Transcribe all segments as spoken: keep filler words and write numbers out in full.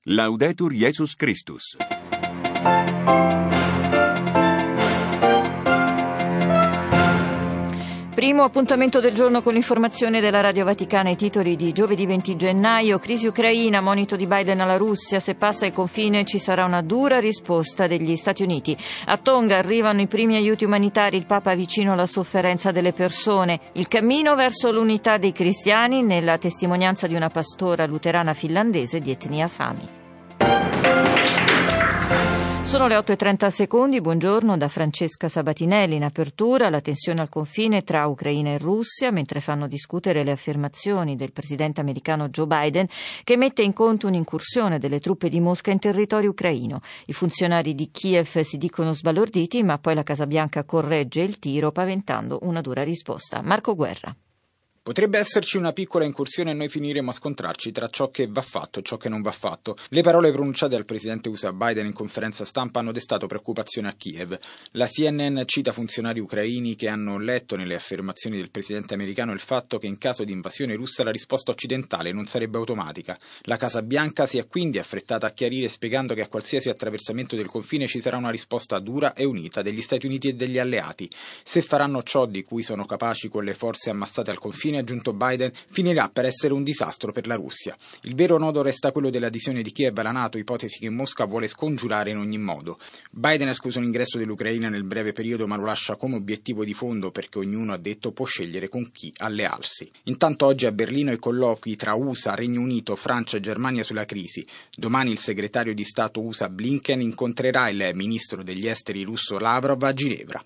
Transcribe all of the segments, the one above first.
Laudetur Jesus Christus. Primo appuntamento del giorno con l'informazione della Radio Vaticana. I titoli di giovedì venti gennaio. Crisi ucraina, monito di Biden alla Russia. Se passa il confine ci sarà una dura risposta degli Stati Uniti. A Tonga arrivano i primi aiuti umanitari. Il Papa vicino alla sofferenza delle persone. Il cammino verso l'unità dei cristiani nella testimonianza di una pastora luterana finlandese di etnia Sami. Sono le otto e trenta secondi, buongiorno da Francesca Sabatinelli. In apertura la tensione al confine tra Ucraina e Russia, mentre fanno discutere le affermazioni del presidente americano Joe Biden, che mette in conto un'incursione delle truppe di Mosca in territorio ucraino. I funzionari di Kiev si dicono sbalorditi, ma poi la Casa Bianca corregge il tiro paventando una dura risposta. Marco Guerra. Potrebbe esserci una piccola incursione e noi finiremo a scontrarci tra ciò che va fatto e ciò che non va fatto. Le parole pronunciate dal presidente U S A Biden in conferenza stampa hanno destato preoccupazione a Kiev. La C N N cita funzionari ucraini che hanno letto nelle affermazioni del presidente americano il fatto che in caso di invasione russa la risposta occidentale non sarebbe automatica. La Casa Bianca si è quindi affrettata a chiarire spiegando che a qualsiasi attraversamento del confine ci sarà una risposta dura e unita degli Stati Uniti e degli alleati. Se faranno ciò di cui sono capaci con le forze ammassate al confine, aggiunto Biden, finirà per essere un disastro per la Russia. Il vero nodo resta quello dell'adesione di Kiev alla NATO, ipotesi che Mosca vuole scongiurare in ogni modo. Biden escluso l'ingresso dell'Ucraina nel breve periodo, ma lo lascia come obiettivo di fondo perché ognuno, ha detto, può scegliere con chi allearsi. Intanto oggi a Berlino i colloqui tra U S A, Regno Unito, Francia e Germania sulla crisi. Domani il segretario di Stato U S A Blinken incontrerà il ministro degli esteri russo Lavrov a Ginevra.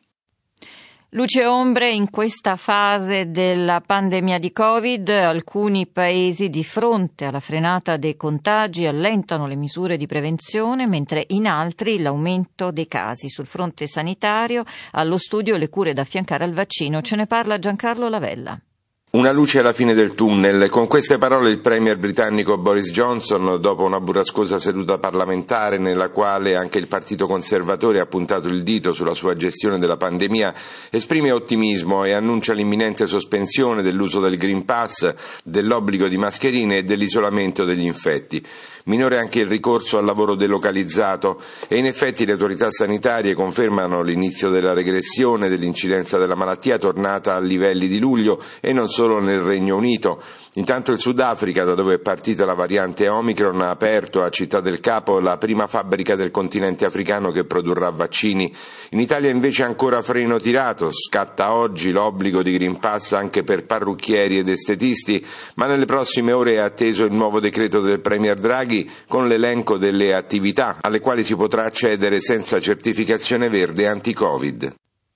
Luce e ombre in questa fase della pandemia di Covid. Alcuni paesi di fronte alla frenata dei contagi allentano le misure di prevenzione, mentre in altri l'aumento dei casi. Sul fronte sanitario, allo studio le cure da affiancare al vaccino. Ce ne parla Giancarlo Lavella. Una luce alla fine del tunnel. Con queste parole il premier britannico Boris Johnson, dopo una burrascosa seduta parlamentare nella quale anche il Partito Conservatore ha puntato il dito sulla sua gestione della pandemia, esprime ottimismo e annuncia l'imminente sospensione dell'uso del Green Pass, dell'obbligo di mascherine e dell'isolamento degli infetti. Minore anche il ricorso al lavoro delocalizzato e in effetti le autorità sanitarie confermano l'inizio della regressione dell'incidenza della malattia tornata a livelli di luglio e non solo nel Regno Unito. Intanto il Sudafrica, da dove è partita la variante Omicron, ha aperto a Città del Capo la prima fabbrica del continente africano che produrrà vaccini. In Italia invece ancora freno tirato, scatta oggi l'obbligo di Green Pass anche per parrucchieri ed estetisti, ma nelle prossime ore è atteso il nuovo decreto del premier Draghi con l'elenco delle attività alle quali si potrà accedere senza certificazione verde anti-Covid.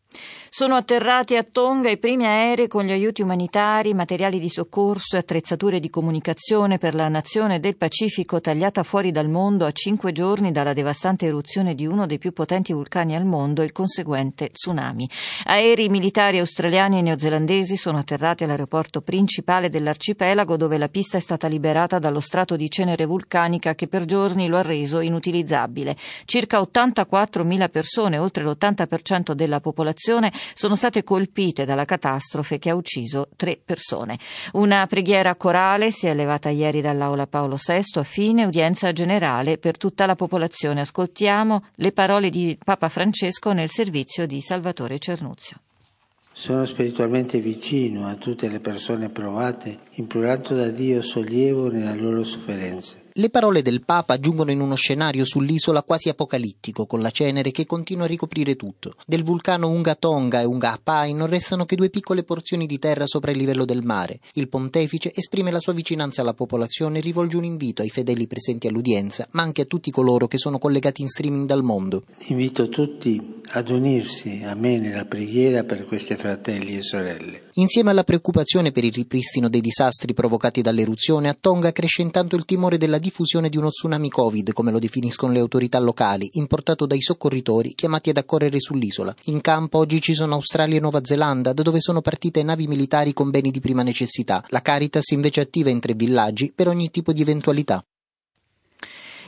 Sono atterrati a Tonga i primi aerei con gli aiuti umanitari, materiali di soccorso e attrezzature di comunicazione per la nazione del Pacifico tagliata fuori dal mondo a cinque giorni dalla devastante eruzione di uno dei più potenti vulcani al mondo e il conseguente tsunami. Aerei militari australiani e neozelandesi sono atterrati all'aeroporto principale dell'arcipelago, dove la pista è stata liberata dallo strato di cenere vulcanica che per giorni lo ha reso inutilizzabile. Circa ottantaquattromila persone, oltre l'ottanta per cento della popolazione, sono state colpite dalla catastrofe che ha ucciso tre persone. Una preghiera corale si è elevata ieri dall'Aula Paolo sesto a fine udienza generale per tutta la popolazione. Ascoltiamo le parole di Papa Francesco nel servizio di Salvatore Cernuzio. Sono spiritualmente vicino a tutte le persone provate, implorando da Dio sollievo nella loro sofferenza. Le parole del Papa giungono in uno scenario sull'isola quasi apocalittico, con la cenere che continua a ricoprire tutto. Del vulcano Unga Tonga e Unga Apai non restano che due piccole porzioni di terra sopra il livello del mare. Il pontefice esprime la sua vicinanza alla popolazione e rivolge un invito ai fedeli presenti all'udienza, ma anche a tutti coloro che sono collegati in streaming dal mondo. Invito tutti ad unirsi a me nella preghiera per questi fratelli e sorelle. Insieme alla preoccupazione per il ripristino dei disastri provocati dall'eruzione, a Tonga cresce intanto il timore della diffusione di uno tsunami Covid, come lo definiscono le autorità locali, importato dai soccorritori chiamati ad accorrere sull'isola. In campo oggi ci sono Australia e Nuova Zelanda, da dove sono partite navi militari con beni di prima necessità. La Caritas invece è attiva in tre villaggi per ogni tipo di eventualità.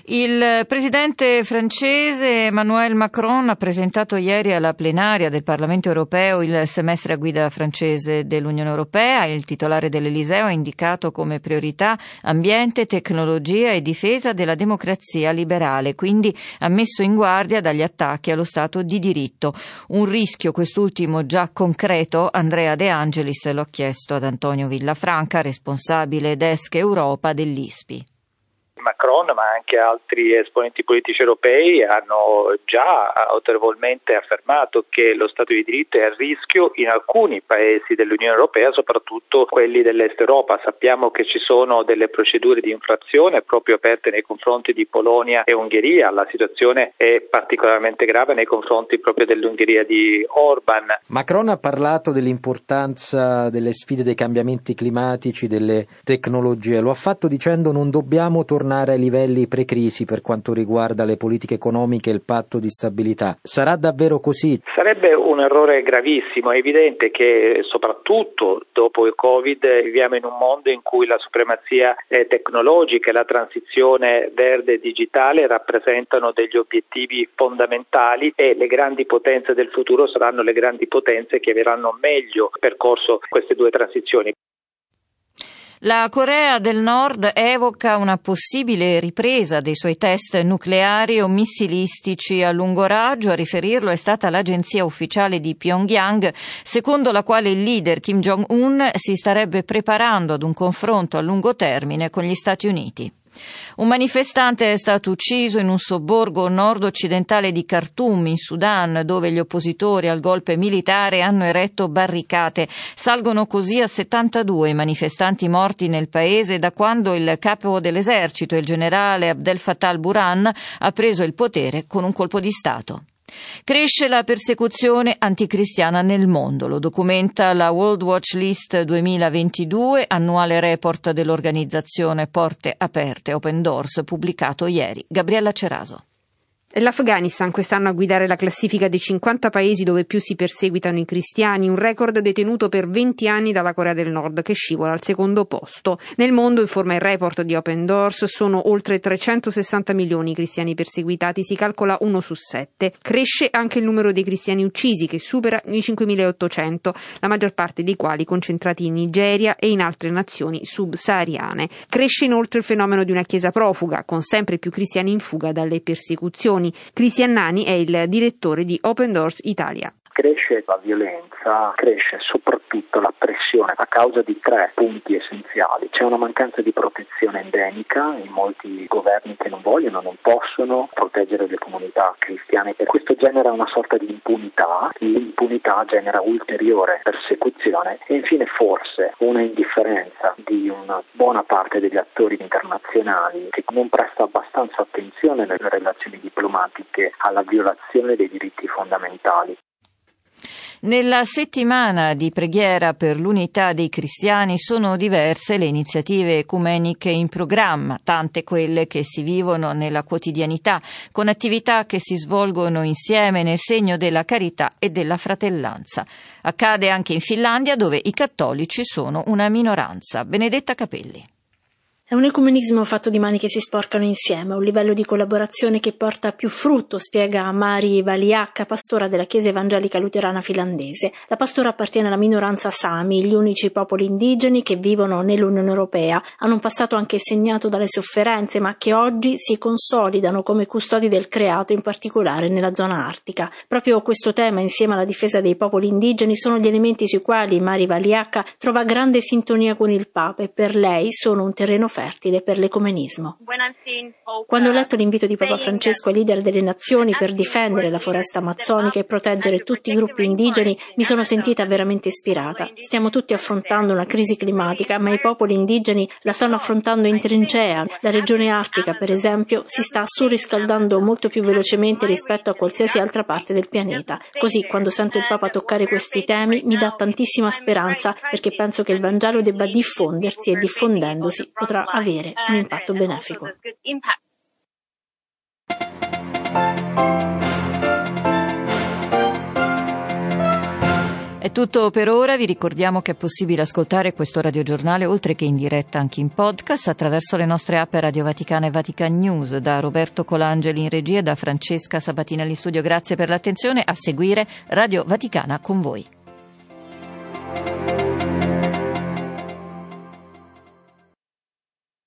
Il presidente francese Emmanuel Macron ha presentato ieri alla plenaria del Parlamento europeo il semestre a guida francese dell'Unione Europea. Il titolare dell'Eliseo ha indicato come priorità ambiente, tecnologia e difesa della democrazia liberale, quindi ha messo in guardia dagli attacchi allo Stato di diritto. Un rischio, quest'ultimo già concreto? Andrea De Angelis l'ho chiesto ad Antonio Villafranca, responsabile desk Europa dell'I S P I. Macron, ma anche altri esponenti politici europei hanno già autorevolmente affermato che lo Stato di diritto è a rischio in alcuni paesi dell'Unione Europea, soprattutto quelli dell'Est Europa. Sappiamo che ci sono delle procedure di infrazione proprio aperte nei confronti di Polonia e Ungheria. La situazione è particolarmente grave nei confronti proprio dell'Ungheria di Orban. Macron ha parlato dell'importanza delle sfide dei cambiamenti climatici, delle tecnologie. Lo ha fatto dicendo: non dobbiamo tornare ai livelli pre-crisi per quanto riguarda le politiche economiche e il patto di stabilità. Sarà davvero così? Sarebbe un errore gravissimo. È evidente che soprattutto dopo il Covid viviamo in un mondo in cui la supremazia tecnologica e la transizione verde e digitale rappresentano degli obiettivi fondamentali, e le grandi potenze del futuro saranno le grandi potenze che avranno meglio percorso queste due transizioni. La Corea del Nord evoca una possibile ripresa dei suoi test nucleari o missilistici a lungo raggio. A riferirlo è stata l'agenzia ufficiale di Pyongyang, secondo la quale il leader Kim Jong-un si starebbe preparando ad un confronto a lungo termine con gli Stati Uniti. Un manifestante è stato ucciso in un sobborgo nord-occidentale di Khartoum, in Sudan, dove gli oppositori al golpe militare hanno eretto barricate. Salgono così a settantadue i manifestanti morti nel paese da quando il capo dell'esercito, il generale Abdel Fattah al-Burhan, ha preso il potere con un colpo di Stato. Cresce la persecuzione anticristiana nel mondo, lo documenta la World Watch List duemilaventidue, annuale report dell'organizzazione Porte Aperte Open Doors, pubblicato ieri. Gabriella Ceraso. È l'Afghanistan quest'anno a guidare la classifica dei cinquanta paesi dove più si perseguitano i cristiani, un record detenuto per venti anni dalla Corea del Nord, che scivola al secondo posto. Nel mondo, informa il report di Open Doors, sono oltre trecentosessanta milioni i cristiani perseguitati, si calcola uno su sette. Cresce anche il numero dei cristiani uccisi, che supera i cinquemilaottocento, la maggior parte dei quali concentrati in Nigeria e in altre nazioni subsahariane. Cresce inoltre il fenomeno di una chiesa profuga, con sempre più cristiani in fuga dalle persecuzioni. Cristian Nani è il direttore di Open Doors Italia. Cresce la violenza, cresce soprattutto la pressione a causa di tre punti essenziali. C'è una mancanza di protezione endemica in molti governi che non vogliono, non possono proteggere le comunità cristiane. E questo genera una sorta di impunità, l'impunità genera ulteriore persecuzione e infine forse una indifferenza di una buona parte degli attori internazionali che non presta abbastanza attenzione nelle relazioni diplomatiche alla violazione dei diritti fondamentali. Nella settimana di preghiera per l'unità dei cristiani sono diverse le iniziative ecumeniche in programma, tante quelle che si vivono nella quotidianità, con attività che si svolgono insieme nel segno della carità e della fratellanza. Accade anche in Finlandia, dove i cattolici sono una minoranza. Benedetta Capelli. È un ecumenismo fatto di mani che si sporcano insieme, un livello di collaborazione che porta più frutto, spiega Mari Valiakka, pastora della Chiesa Evangelica Luterana finlandese. La pastora appartiene alla minoranza Sami, gli unici popoli indigeni che vivono nell'Unione Europea. Hanno un passato anche segnato dalle sofferenze, ma che oggi si consolidano come custodi del creato, in particolare nella zona artica. Proprio questo tema, insieme alla difesa dei popoli indigeni, sono gli elementi sui quali Mari Valiakka trova grande sintonia con il Papa e per lei sono un terreno fertile per l'ecumenismo. Quando ho letto l'invito di Papa Francesco ai leader delle nazioni per difendere la foresta amazzonica e proteggere tutti i gruppi indigeni, mi sono sentita veramente ispirata. Stiamo tutti affrontando una crisi climatica, ma i popoli indigeni la stanno affrontando in trincea. La regione artica, per esempio, si sta surriscaldando molto più velocemente rispetto a qualsiasi altra parte del pianeta. Così, quando sento il Papa toccare questi temi, mi dà tantissima speranza, perché penso che il Vangelo debba diffondersi e diffondendosi potrà avere un impatto benefico. È È tutto per ora, vi ricordiamo che è possibile ascoltare questo radiogiornale oltre che in diretta anche in podcast attraverso le nostre app Radio Vaticana e Vatican News. Da Roberto Colangeli in regia e da Francesca Sabatina in studio, grazie per l'attenzione. A seguire Radio Vaticana con voi.